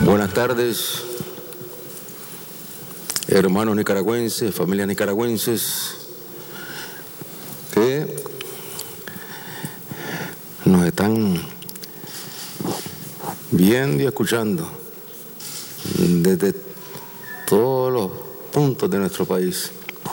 Buenas tardes, hermanos nicaragüenses, familias nicaragüenses que nos están viendo y escuchando desde todos los puntos de nuestro país.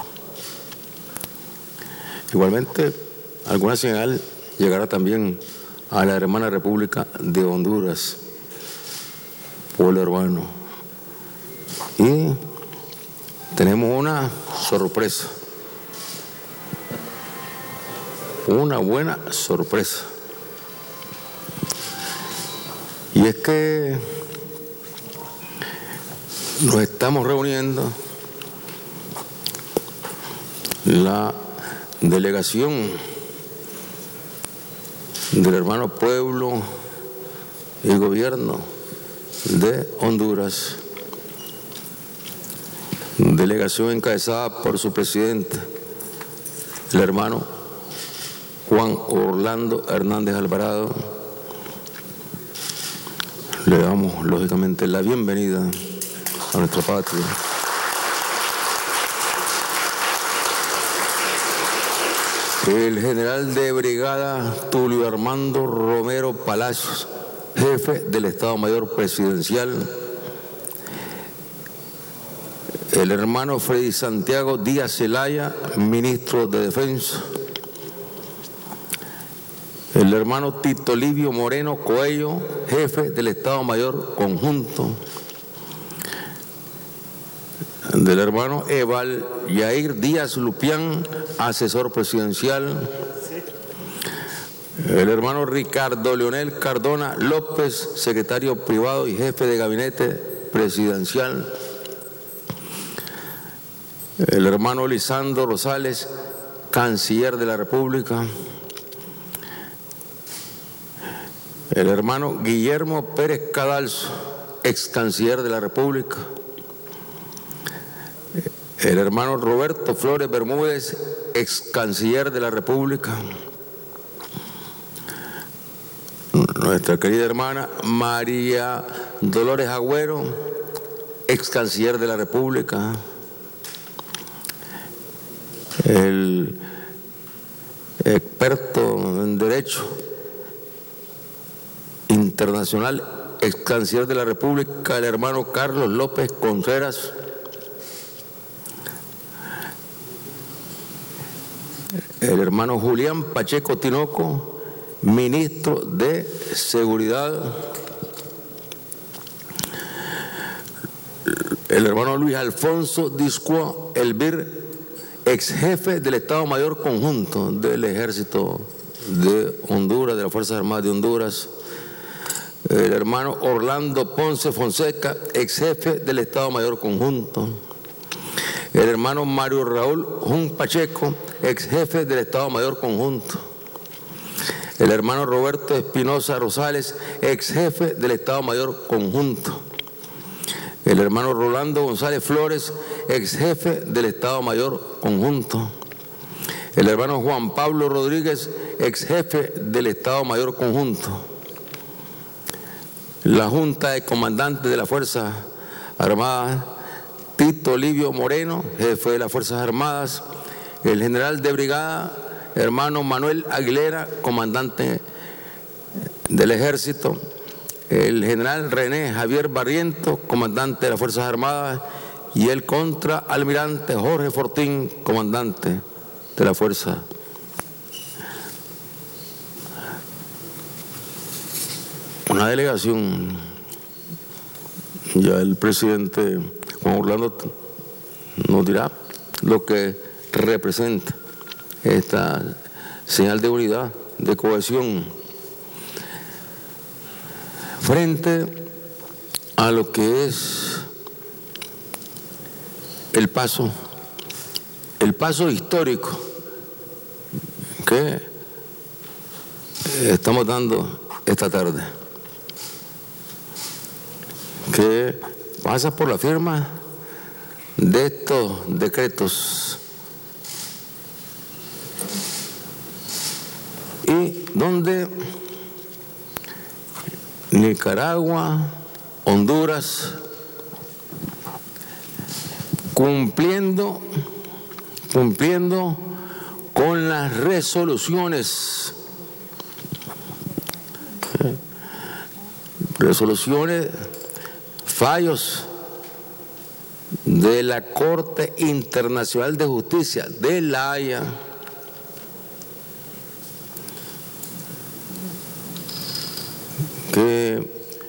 Igualmente, alguna señal llegará también a la hermana República de Honduras, pueblo hermano. Y tenemos una sorpresa, una buena sorpresa. Y es que nos estamos reuniendo la delegación del hermano pueblo y gobierno de Honduras, delegación encabezada por su presidente, el hermano Juan Orlando Hernández Alvarado. Le damos lógicamente la bienvenida a nuestra patria. El general de brigada Tulio Armando Romero Palacios, jefe del Estado Mayor Presidencial. El hermano Freddy Santiago Díaz Zelaya, ministro de Defensa. El hermano Tito Livio Moreno Coello, jefe del Estado Mayor Conjunto. Del hermano Eval Yair Díaz Lupián, asesor presidencial. El hermano Ricardo Leonel Cardona López, secretario privado y jefe de gabinete presidencial. El hermano Lisandro Rosales, canciller de la República. El hermano Guillermo Pérez Cadalso, ex canciller de la República. El hermano Roberto Flores Bermúdez, ex canciller de la República. Nuestra querida hermana María Dolores Agüero, ex canciller de la República. El experto en Derecho Internacional, ex canciller de la República, el hermano Carlos López Contreras. El hermano Julián Pacheco Tinoco, ministro de Seguridad. El hermano Luis Alfonso Discuo Elvir, ex jefe del Estado Mayor Conjunto del Ejército de Honduras, de las Fuerzas Armadas de Honduras. El hermano Orlando Ponce Fonseca, ex jefe del Estado Mayor Conjunto. El hermano Mario Raúl Jun Pacheco, ex jefe del Estado Mayor Conjunto. El hermano Roberto Espinosa Rosales, ex jefe del Estado Mayor Conjunto. El hermano Rolando González Flores, ex jefe del Estado Mayor Conjunto. El hermano Juan Pablo Rodríguez, ex jefe del Estado Mayor Conjunto. La Junta de Comandantes de las Fuerzas Armadas, Tito Livio Moreno, jefe de las Fuerzas Armadas. El general de brigada, hermano Manuel Aguilera, comandante del Ejército. El general René Javier Barrientos, comandante de las Fuerzas Armadas. Y el contraalmirante Jorge Fortín, comandante de la Fuerza. Una delegación, ya el presidente Juan Orlando nos dirá lo que representa esta señal de unidad, de cohesión, frente a lo que es el paso histórico que estamos dando esta tarde, que pasa por la firma de estos decretos y donde Nicaragua Honduras, cumpliendo con las resoluciones fallos de la Corte Internacional de Justicia de La Haya, que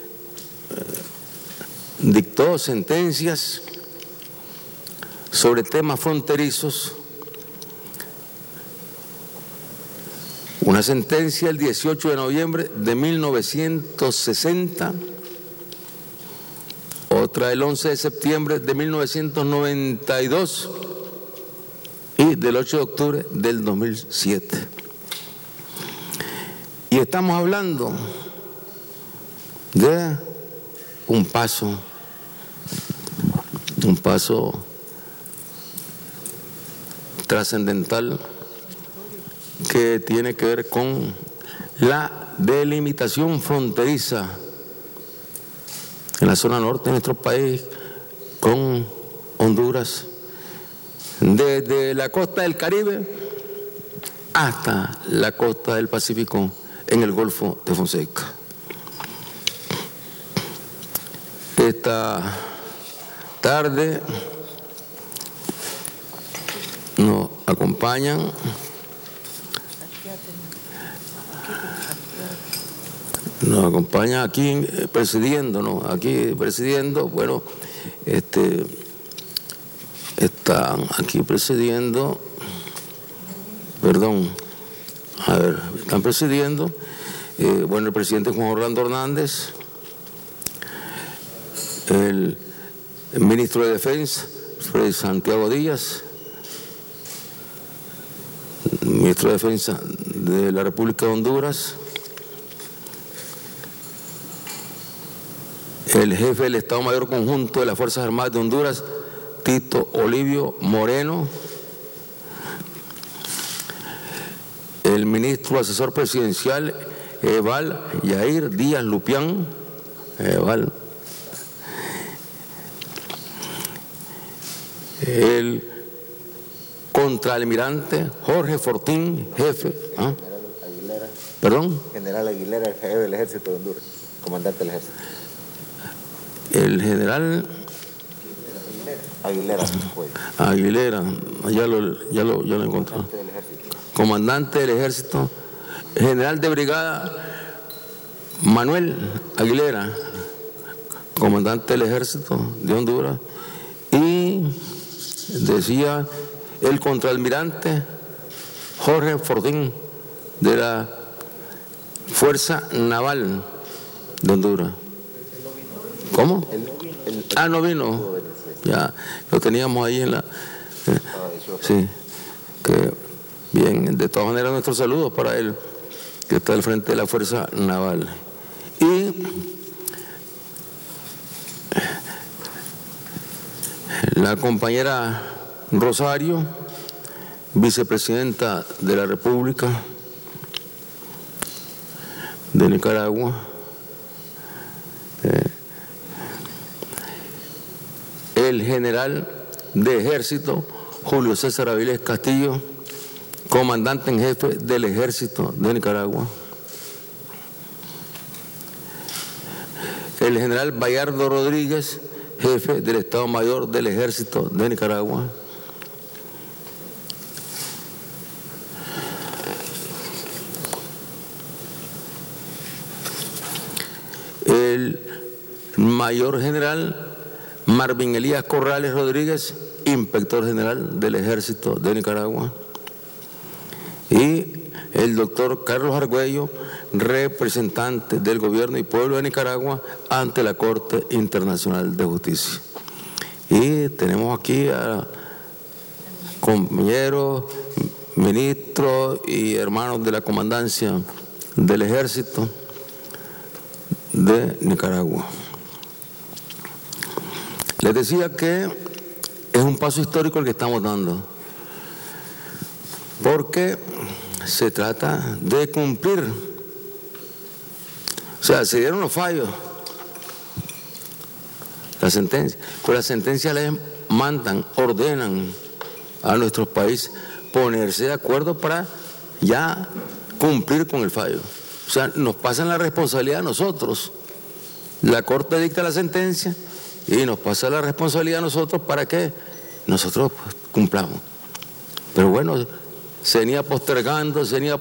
dictó sentencias sobre temas fronterizos. Una sentencia el 18 de noviembre de 1960, otra el 11 de septiembre de 1992 y del 8 de octubre del 2007. Y estamos hablando de un paso trascendental que tiene que ver con la delimitación fronteriza en la zona norte de nuestro país con Honduras, desde la costa del Caribe hasta la costa del Pacífico en el Golfo de Fonseca. Esta tarde nos acompañan aquí presidiendo, bueno, están aquí presidiendo, están presidiendo, bueno, el presidente Juan Orlando Hernández, el ministro de Defensa, Freddy Santiago Díaz, ministro de Defensa de la República de Honduras, el jefe del Estado Mayor Conjunto de las Fuerzas Armadas de Honduras, Tito Olivio Moreno, el ministro asesor presidencial, Eval Yair Díaz Lupián, el contraalmirante Jorge Fortín, jefe. Aguilera. ¿Perdón? General Aguilera, jefe del Ejército de Honduras, comandante del Ejército. El general Aguilera, ya lo encontré. Comandante del Ejército, general de brigada Manuel Aguilera, comandante del Ejército de Honduras, y decía el contraalmirante Jorge Fortín de la Fuerza Naval de Honduras. ¿Cómo? No vino. Ya lo teníamos ahí en la. Sí. Que, bien, de todas maneras, nuestros saludos para él, que está al frente de la Fuerza Naval. Y la compañera Rosario, vicepresidenta de la República de Nicaragua, el general de Ejército Julio César Avilés Castillo, comandante en jefe del Ejército de Nicaragua, el general Bayardo Rodríguez, jefe del Estado Mayor del Ejército de Nicaragua, el mayor general Marvin Elías Corrales Rodríguez, inspector general del Ejército de Nicaragua, y el doctor Carlos Argüello, representante del gobierno y pueblo de Nicaragua ante la Corte Internacional de Justicia. Y tenemos aquí a compañeros, ministros y hermanos de la comandancia del Ejército de Nicaragua. Les decía que es un paso histórico el que estamos dando, porque se trata de cumplir. O sea, se dieron los fallos la sentencia. Con la sentencia les mandan, ordenan a nuestros países ponerse de acuerdo para ya cumplir con el fallo. O sea, nos pasan la responsabilidad a nosotros. La Corte dicta la sentencia y nos pasa la responsabilidad a nosotros para que nosotros pues, cumplamos. Pero bueno, se venía postergando.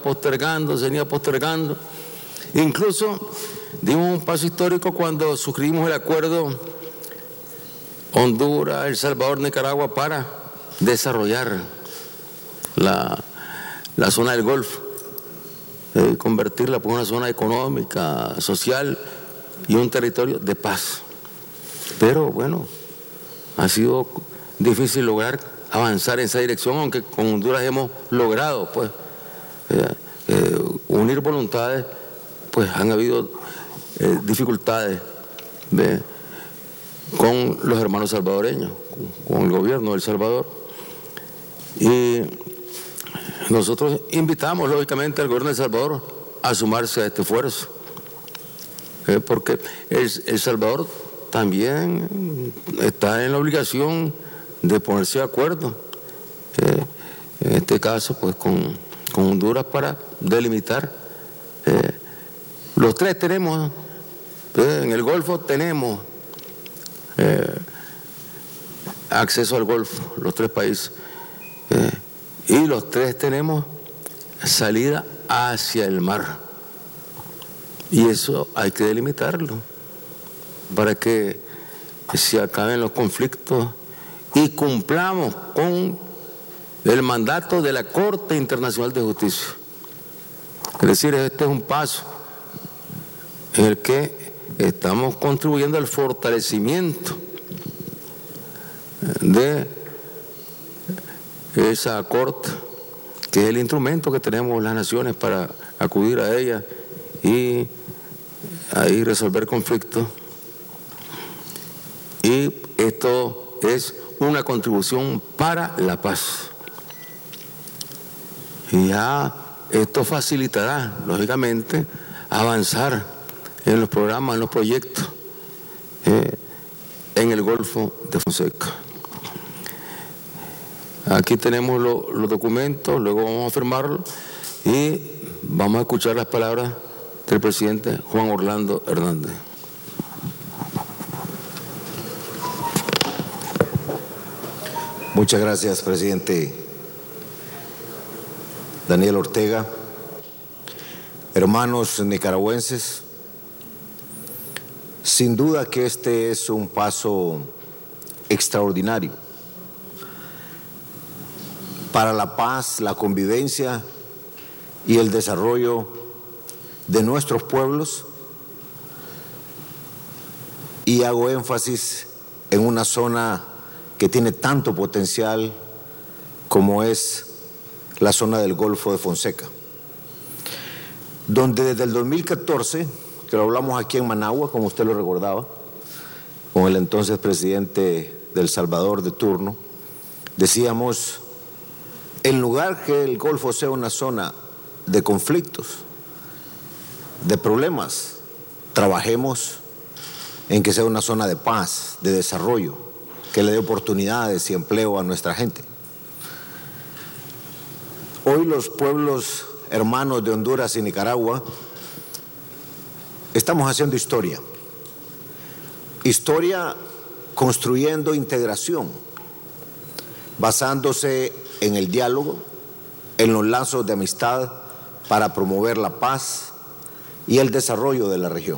Incluso dimos un paso histórico cuando suscribimos el acuerdo Honduras, El Salvador, Nicaragua para desarrollar la zona del Golfo, convertirla por una zona económica, social y un territorio de paz. Pero bueno, ha sido difícil lograr avanzar en esa dirección, aunque con Honduras hemos logrado pues unir voluntades, pues han habido dificultades con los hermanos salvadoreños, con el gobierno de El Salvador. Y nosotros invitamos lógicamente al gobierno de El Salvador a sumarse a este esfuerzo, porque El Salvador también está en la obligación de ponerse de acuerdo, en este caso pues con Honduras para delimitar. Los tres tenemos, en el Golfo tenemos acceso al Golfo, los tres países, y los tres tenemos salida hacia el mar, y eso hay que delimitarlo para que se acaben los conflictos y cumplamos con el mandato de la Corte Internacional de Justicia. Es decir, este es un paso en el que estamos contribuyendo al fortalecimiento de esa Corte, que es el instrumento que tenemos las naciones para acudir a ella y ahí resolver conflictos. Y esto es una contribución para la paz. Y ya esto facilitará, lógicamente, avanzar en los programas, en los proyectos en el Golfo de Fonseca. Aquí tenemos los documentos, luego vamos a firmarlos y vamos a escuchar las palabras del presidente Juan Orlando Hernández. Muchas gracias, presidente Daniel Ortega. Hermanos nicaragüenses, sin duda que este es un paso extraordinario para la paz, la convivencia y el desarrollo de nuestros pueblos, y hago énfasis en una zona que tiene tanto potencial como es la zona del Golfo de Fonseca, donde desde el 2014, que lo hablamos aquí en Managua, como usted lo recordaba, con el entonces presidente de El Salvador de turno, decíamos, en lugar que el Golfo sea una zona de conflictos, de problemas, trabajemos en que sea una zona de paz, de desarrollo, que le dé oportunidades y empleo a nuestra gente. Hoy los pueblos hermanos de Honduras y Nicaragua estamos haciendo historia construyendo integración, basándose en el diálogo, en los lazos de amistad para promover la paz y el desarrollo de la región.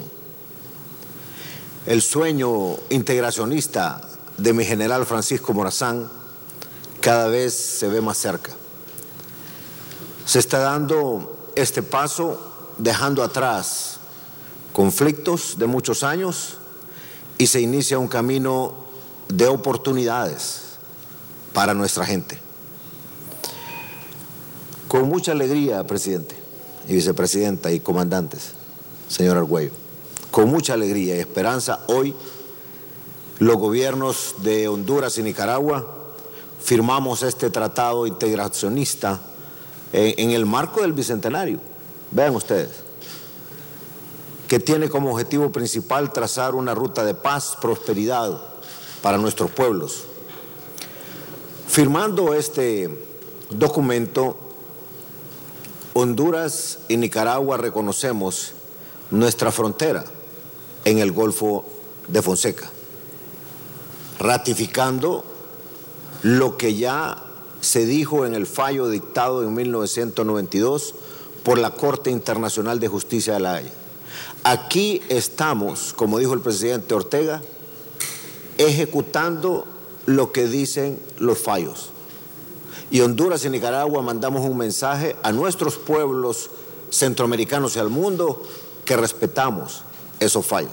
El sueño integracionista de mi general Francisco Morazán cada vez se ve más cerca. Se está dando este paso dejando atrás conflictos de muchos años y se inicia un camino de oportunidades para nuestra gente. Con mucha alegría, presidente y vicepresidenta y comandantes, señor Argüello, con mucha alegría y esperanza, hoy los gobiernos de Honduras y Nicaragua firmamos este tratado integracionista en el marco del Bicentenario. Vean ustedes, que tiene como objetivo principal trazar una ruta de paz, prosperidad para nuestros pueblos. Firmando este documento, Honduras y Nicaragua reconocemos nuestra frontera en el Golfo de Fonseca, ratificando lo que ya se dijo en el fallo dictado en 1992 por la Corte Internacional de Justicia de La Haya. Aquí estamos, como dijo el presidente Ortega, ejecutando lo que dicen los fallos. Y Honduras y Nicaragua mandamos un mensaje a nuestros pueblos centroamericanos y al mundo que respetamos esos fallos.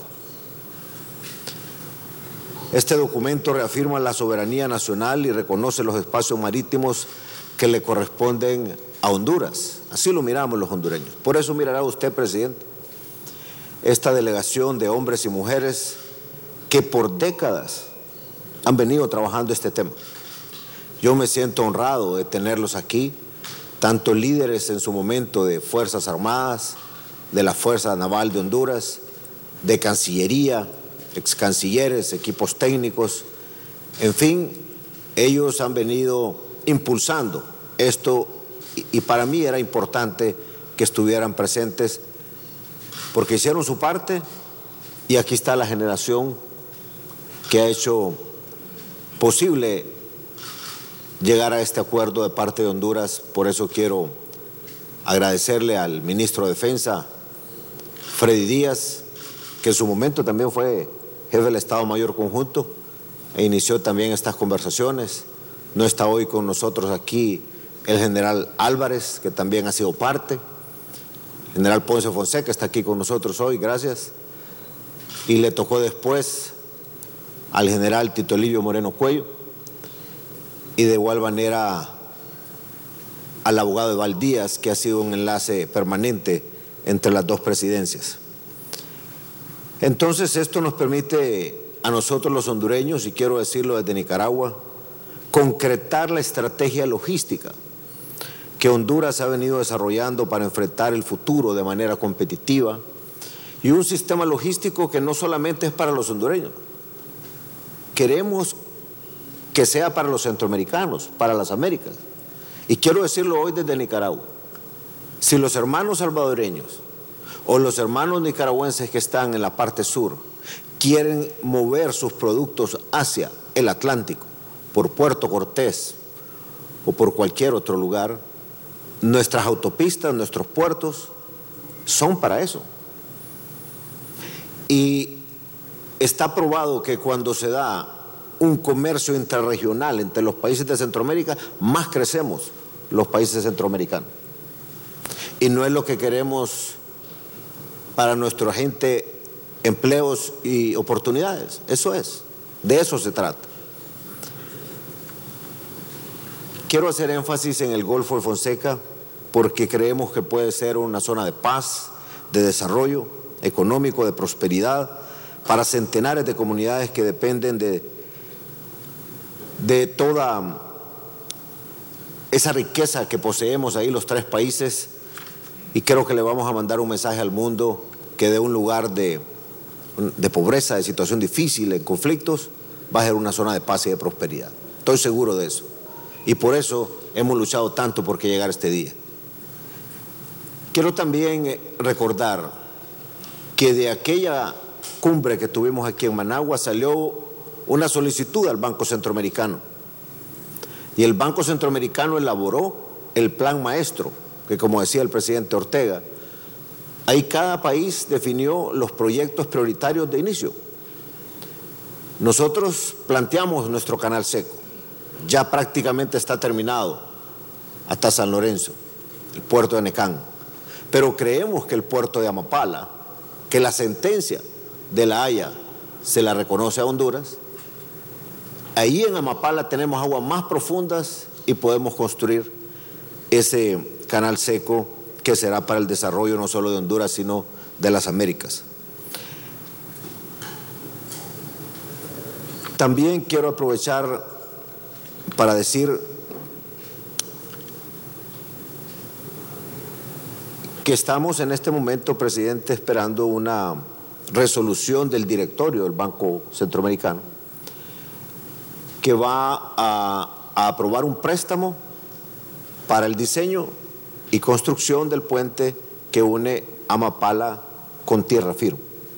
Este documento reafirma la soberanía nacional y reconoce los espacios marítimos que le corresponden a Honduras. Así lo miramos los hondureños. Por eso mirará usted, presidente, esta delegación de hombres y mujeres que por décadas han venido trabajando este tema. Yo me siento honrado de tenerlos aquí, tanto líderes en su momento de Fuerzas Armadas, de la Fuerza Naval de Honduras, de Cancillería, ex cancilleres, equipos técnicos, en fin, ellos han venido impulsando esto y para mí era importante que estuvieran presentes porque hicieron su parte y aquí está la generación que ha hecho posible llegar a este acuerdo de parte de Honduras. Por eso quiero agradecerle al ministro de Defensa, Freddy Díaz, que en su momento también fue jefe del Estado Mayor Conjunto e inició también estas conversaciones. No está hoy con nosotros aquí el general Álvarez, que también ha sido parte. El general Ponce Fonseca está aquí con nosotros hoy, gracias. Y le tocó después al general Tito Livio Moreno Cuello y de igual manera al abogado Eval Díaz, que ha sido un enlace permanente entre las dos presidencias. Entonces esto nos permite a nosotros los hondureños, y quiero decirlo desde Nicaragua, concretar la estrategia logística que Honduras ha venido desarrollando para enfrentar el futuro de manera competitiva y un sistema logístico que no solamente es para los hondureños. Queremos que sea para los centroamericanos, para las Américas. Y quiero decirlo hoy desde Nicaragua. Si los hermanos salvadoreños o los hermanos nicaragüenses que están en la parte sur quieren mover sus productos hacia el Atlántico, por Puerto Cortés o por cualquier otro lugar, nuestras autopistas, nuestros puertos son para eso. Y está probado que cuando se da un comercio intrarregional entre los países de Centroamérica, más crecemos los países centroamericanos. Y no es lo que queremos para nuestra gente, empleos y oportunidades. Eso es, de eso se trata. Quiero hacer énfasis en el Golfo de Fonseca porque creemos que puede ser una zona de paz, de desarrollo económico, de prosperidad para centenares de comunidades que dependen de toda esa riqueza que poseemos ahí los tres países, y creo que le vamos a mandar un mensaje al mundo que de un lugar de pobreza, de situación difícil, en conflictos, va a ser una zona de paz y de prosperidad. Estoy seguro de eso. Y por eso hemos luchado tanto por que llegara este día. Quiero también recordar que de aquella cumbre que tuvimos aquí en Managua salió una solicitud al Banco Centroamericano. Y el Banco Centroamericano elaboró el plan maestro, que como decía el presidente Ortega, ahí cada país definió los proyectos prioritarios de inicio. Nosotros planteamos nuestro canal seco. Ya prácticamente está terminado hasta San Lorenzo, el puerto de Necán. Pero creemos que el puerto de Amapala, que la sentencia de La Haya se la reconoce a Honduras, ahí en Amapala tenemos aguas más profundas y podemos construir ese canal seco que será para el desarrollo no solo de Honduras, sino de las Américas. También quiero aprovechar para decir que estamos en este momento, presidente, esperando una resolución del directorio del Banco Centroamericano que va a aprobar un préstamo para el diseño y construcción del puente que une Amapala con tierra firme.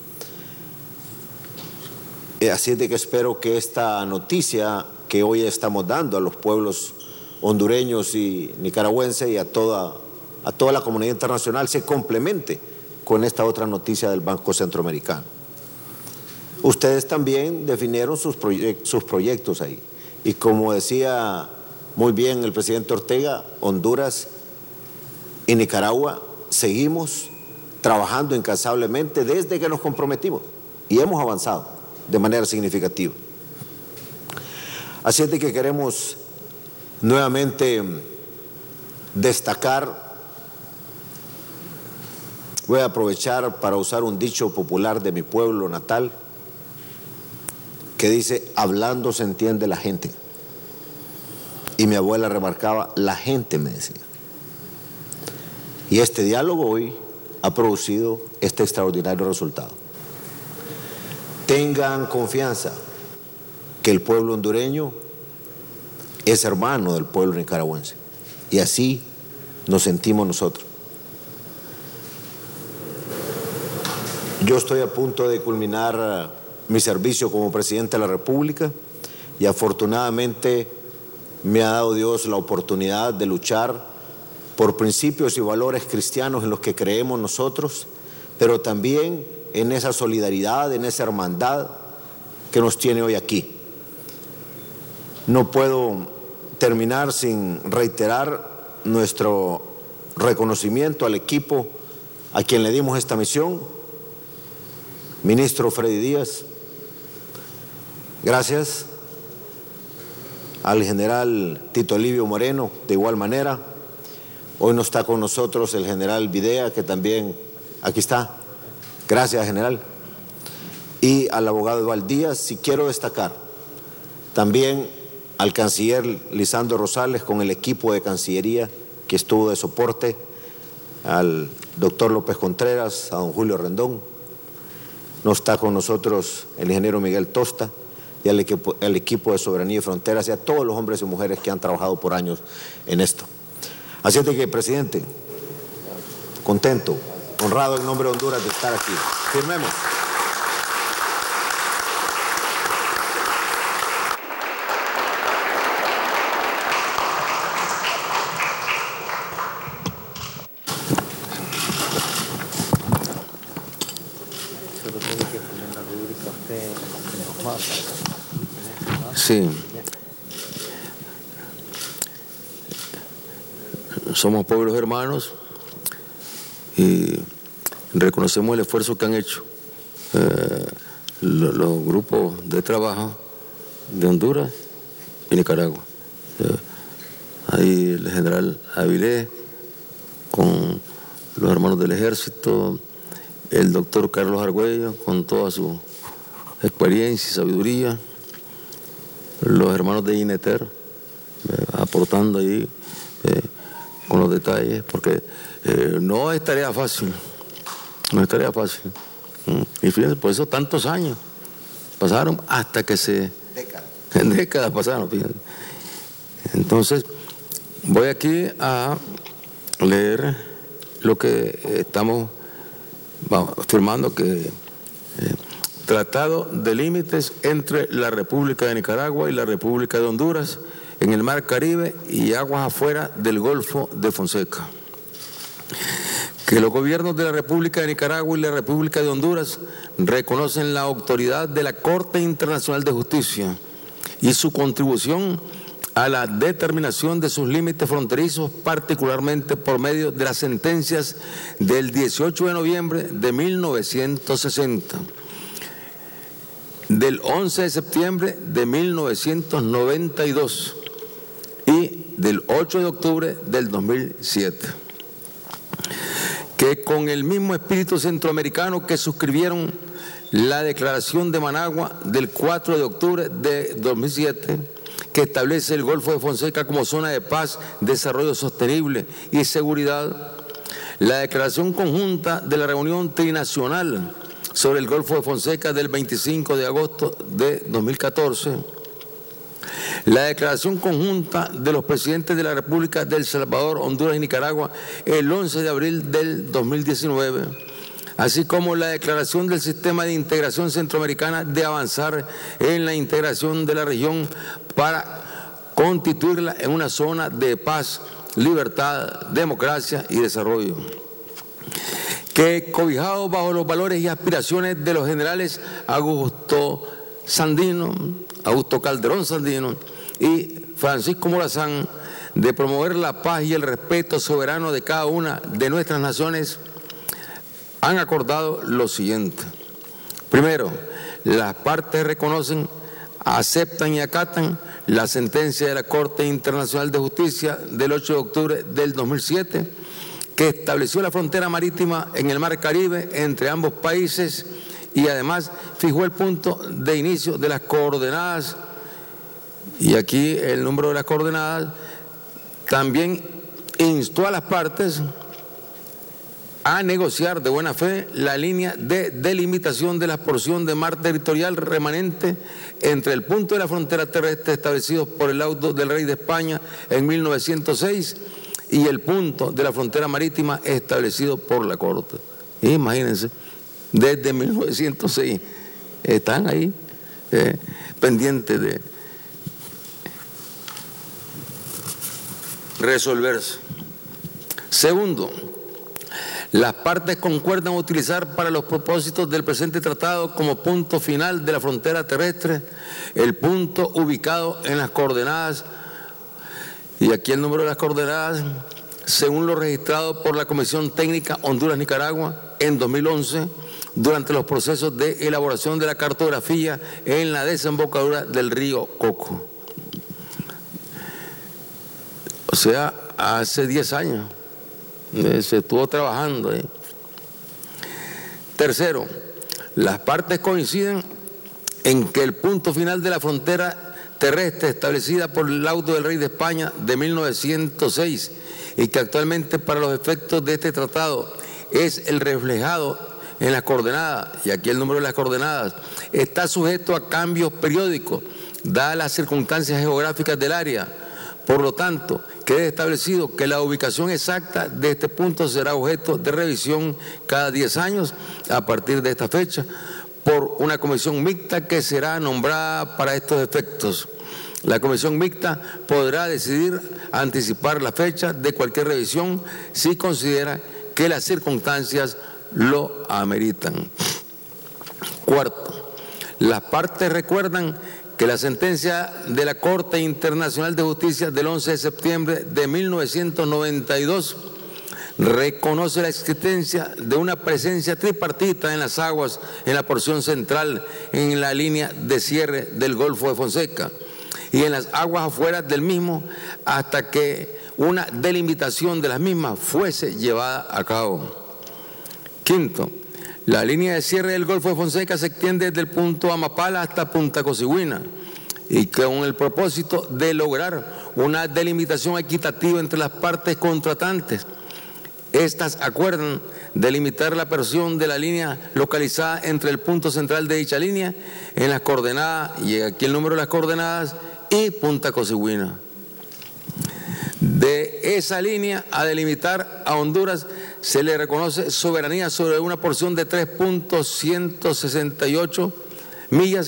Así es de que espero que esta noticia que hoy estamos dando a los pueblos hondureños y nicaragüenses y a toda la comunidad internacional se complemente con esta otra noticia del Banco Centroamericano. Ustedes también definieron sus proyectos ahí. Y como decía muy bien el presidente Ortega, Honduras y Nicaragua seguimos trabajando incansablemente desde que nos comprometimos y hemos avanzado de manera significativa. Así es de que queremos nuevamente destacar, voy a aprovechar para usar un dicho popular de mi pueblo natal que dice: hablando se entiende la gente. Y mi abuela remarcaba: la gente, me decía. Y este diálogo hoy ha producido este extraordinario resultado. Tengan confianza que el pueblo hondureño es hermano del pueblo nicaragüense. Y así nos sentimos nosotros. Yo estoy a punto de culminar mi servicio como presidente de la República y afortunadamente me ha dado Dios la oportunidad de luchar por principios y valores cristianos en los que creemos nosotros, pero también en esa solidaridad, en esa hermandad que nos tiene hoy aquí. No puedo terminar sin reiterar nuestro reconocimiento al equipo a quien le dimos esta misión. Ministro Freddy Díaz, gracias. Al general Tito Livio Moreno, de igual manera. Hoy no está con nosotros el general Videa, que también aquí está. Gracias, general. Y al abogado Eval Díaz, si quiero destacar también al canciller Lisandro Rosales con el equipo de Cancillería que estuvo de soporte, al doctor López Contreras, a don Julio Rendón. No está con nosotros el ingeniero Miguel Tosta y al equipo de Soberanía y Fronteras y a todos los hombres y mujeres que han trabajado por años en esto. Así es de que, presidente, contento, honrado en nombre de Honduras de estar aquí. Firmemos. Sí. Somos pueblos hermanos y reconocemos el esfuerzo que han hecho los grupos de trabajo de Honduras y Nicaragua. Ahí el general Avilés con los hermanos del Ejército, el doctor Carlos Argüello con toda su experiencia y sabiduría, los hermanos de INETER aportando ahí con los detalles, porque no es tarea fácil, no es tarea fácil. Y fíjense, por eso tantos años pasaron hasta que décadas pasaron, fíjense. Entonces, voy aquí a leer lo que estamos firmando, que Tratado de límites entre la República de Nicaragua y la República de Honduras en el Mar Caribe y aguas afuera del Golfo de Fonseca. Que los gobiernos de la República de Nicaragua y la República de Honduras reconocen la autoridad de la Corte Internacional de Justicia y su contribución a la determinación de sus límites fronterizos, particularmente por medio de las sentencias del 18 de noviembre de 1960, del 11 de septiembre de 1992 y del 8 de octubre del 2007. Que con el mismo espíritu centroamericano que suscribieron la Declaración de Managua del 4 de octubre de 2007, que establece el Golfo de Fonseca como zona de paz, desarrollo sostenible y seguridad, la Declaración Conjunta de la Reunión Trinacional sobre el Golfo de Fonseca del 25 de agosto de 2014, La declaración conjunta de los presidentes de la República de El Salvador, Honduras y Nicaragua el 11 de abril del 2019, así como la declaración del Sistema de Integración Centroamericana de avanzar en la integración de la región para constituirla en una zona de paz, libertad, democracia y desarrollo. Que cobijado bajo los valores y aspiraciones de los generales Augusto Calderón Sandino y Francisco Morazán, de promover la paz y el respeto soberano de cada una de nuestras naciones, han acordado lo siguiente. Primero, las partes reconocen, aceptan y acatan la sentencia de la Corte Internacional de Justicia del 8 de octubre del 2007, que estableció la frontera marítima en el Mar Caribe entre ambos países y además fijó el punto de inicio de las coordenadas, y aquí el número de las coordenadas. También instó a las partes a negociar de buena fe la línea de delimitación de la porción de mar territorial remanente entre el punto de la frontera terrestre establecido por el auto del Rey de España en 1906 y el punto de la frontera marítima establecido por la Corte. Imagínense, desde 1906 están ahí pendientes de resolverse. Segundo, las partes concuerdan utilizar para los propósitos del presente tratado como punto final de la frontera terrestre el punto ubicado en las coordenadas, y aquí el número de las coordenadas, según lo registrado por la Comisión Técnica Honduras-Nicaragua en 2011, durante los procesos de elaboración de la cartografía en la desembocadura del río Coco. O sea, hace 10 años se estuvo trabajando. Tercero, las partes coinciden en que el punto final de la frontera terrestre establecida por el auto del Rey de España de 1906 y que actualmente para los efectos de este tratado es el reflejado en las coordenadas, y aquí el número de las coordenadas, está sujeto a cambios periódicos dadas las circunstancias geográficas del área. Por lo tanto, queda establecido que la ubicación exacta de este punto será objeto de revisión cada 10 años a partir de esta fecha por una comisión mixta que será nombrada para estos efectos. La comisión mixta podrá decidir anticipar la fecha de cualquier revisión si considera que las circunstancias lo ameritan. Cuarto, las partes recuerdan que la sentencia de la Corte Internacional de Justicia del 11 de septiembre de 1992 reconoce la existencia de una presencia tripartita en las aguas en la porción central en la línea de cierre del Golfo de Fonseca y en las aguas afuera del mismo hasta que una delimitación de las mismas fuese llevada a cabo. Quinto, la línea de cierre del Golfo de Fonseca se extiende desde el punto Amapala hasta Punta Cosigüina y con el propósito de lograr una delimitación equitativa entre las partes contratantes. Estas acuerdan delimitar la porción de la línea localizada entre el punto central de dicha línea en las coordenadas, y aquí el número de las coordenadas, y Punta Cosigüina. De esa línea a delimitar a Honduras se le reconoce soberanía sobre una porción de 3.168 millas,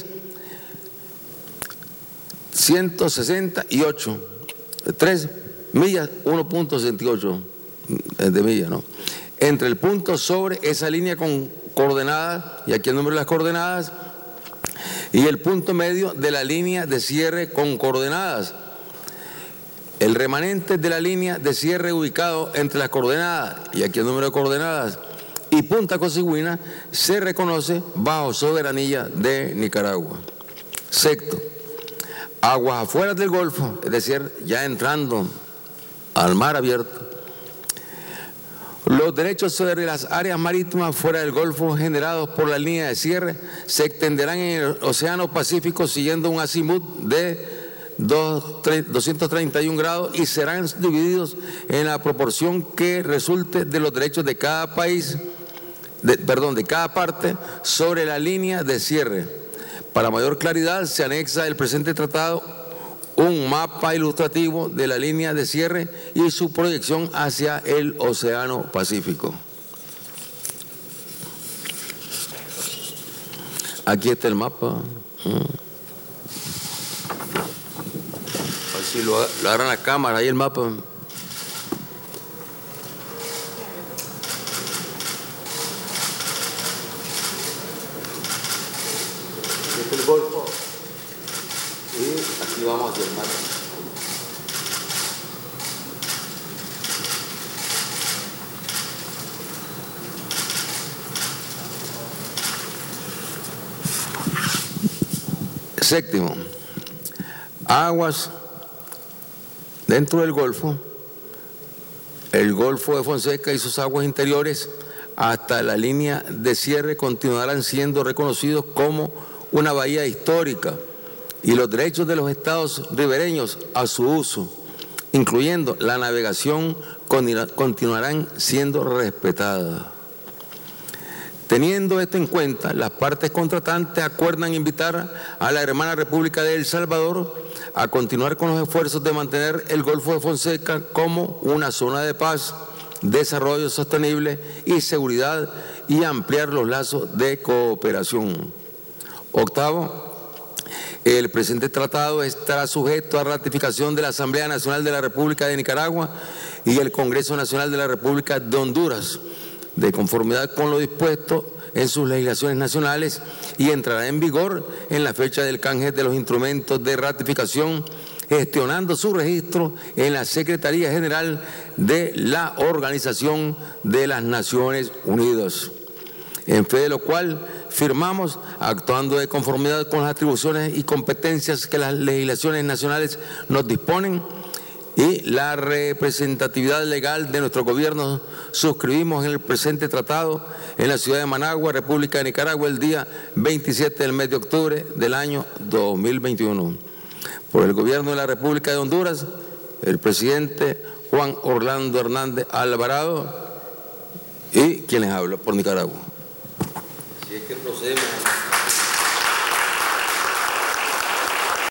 3 millas, 1.68 de millas, ¿no? Entre el punto sobre esa línea con coordenadas, y aquí el número de las coordenadas, y el punto medio de la línea de cierre con coordenadas. El remanente de la línea de cierre ubicado entre las coordenadas, y aquí el número de coordenadas, y Punta Cosigüina se reconoce bajo soberanía de Nicaragua. Sexto, aguas afuera del Golfo, es decir, ya entrando al mar abierto, los derechos sobre las áreas marítimas fuera del Golfo generados por la línea de cierre se extenderán en el Océano Pacífico siguiendo un azimut de 231 grados y serán divididos en la proporción que resulte de los derechos de cada país, de cada parte sobre la línea de cierre. Para mayor claridad se anexa el presente tratado un mapa ilustrativo de la línea de cierre y su proyección hacia el Océano Pacífico. Aquí está el mapa. Si lo agarran la cámara, ahí el mapa. Este es el Golfo. Y aquí vamos hacia el mar. Séptimo, aguas dentro del Golfo, el Golfo de Fonseca y sus aguas interiores hasta la línea de cierre continuarán siendo reconocidos como una bahía histórica y los derechos de los estados ribereños a su uso, incluyendo la navegación, continuarán siendo respetadas. Teniendo esto en cuenta, las partes contratantes acuerdan invitar a la hermana República de El Salvador a continuar con los esfuerzos de mantener el Golfo de Fonseca como una zona de paz, desarrollo sostenible y seguridad y ampliar los lazos de cooperación. Octavo, el presente tratado estará sujeto a ratificación de la Asamblea Nacional de la República de Nicaragua y el Congreso Nacional de la República de Honduras, de conformidad con lo dispuesto en sus legislaciones nacionales, y entrará en vigor en la fecha del canje de los instrumentos de ratificación, gestionando su registro en la Secretaría General de la Organización de las Naciones Unidas. En fe de lo cual firmamos, actuando de conformidad con las atribuciones y competencias que las legislaciones nacionales nos disponen y la representatividad legal de nuestro gobierno, suscribimos en el presente tratado en la ciudad de Managua, República de Nicaragua, el día 27 del mes de octubre del año 2021. Por el gobierno de la República de Honduras, el presidente Juan Orlando Hernández Alvarado y quienes hablan por Nicaragua. Así es que procedemos.